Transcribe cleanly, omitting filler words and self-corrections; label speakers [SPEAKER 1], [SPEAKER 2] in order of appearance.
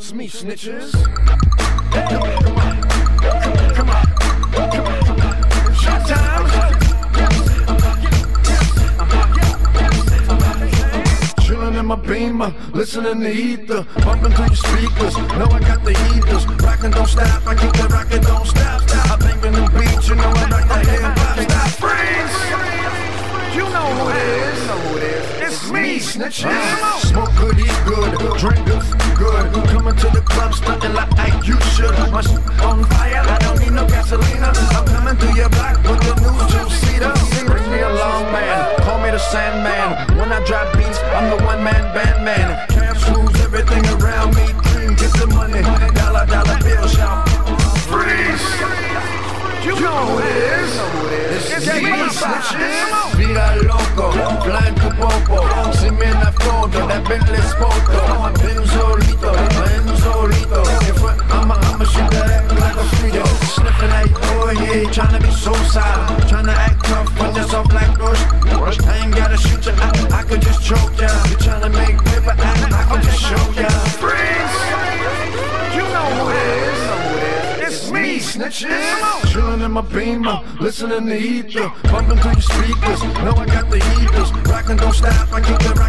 [SPEAKER 1] It's me, snitches. Hey, come on. Come on. Showtime. Chillin' in my Beamer, listening to ether, bumping through your speakers. Know I got the heaters, rockin' don't stop. I keep the rockin' don't stop. I bangin' them beats, you know I rock the hip hop. Stop, freeze. You know who it is. It's me, snitches. Smoke good, eat good, drink good, Coming to the club, stuntin' like you should. My shit on fire, I don't need no gasolina. I'm coming through your block with the new two-seater. Bring me along, man. Call me the Sandman. When I drop beats, I'm the one-man band man. Cash rules everything around me. Dream, get the money. Dollar bill shop. Freeze. You know who it is. It's me, snitches. Vida loco, flying tu popo. Si me la foto, that Bentley Spoto. Ven solito. I'ma shoot that act like a Frito. Sniffing like, oh yeah, tryna be so silent. Tryna act tough, run yourself like Rush. I ain't gotta shoot ya, I could just choke ya. You tryna make paper, I could just show ya. Freeze! You know who it is. It's me, snitches. Chillin' in my Beamer, listening to ether, bumping through your speakers. Know I got the heaters, rockin' don't stop. I keep the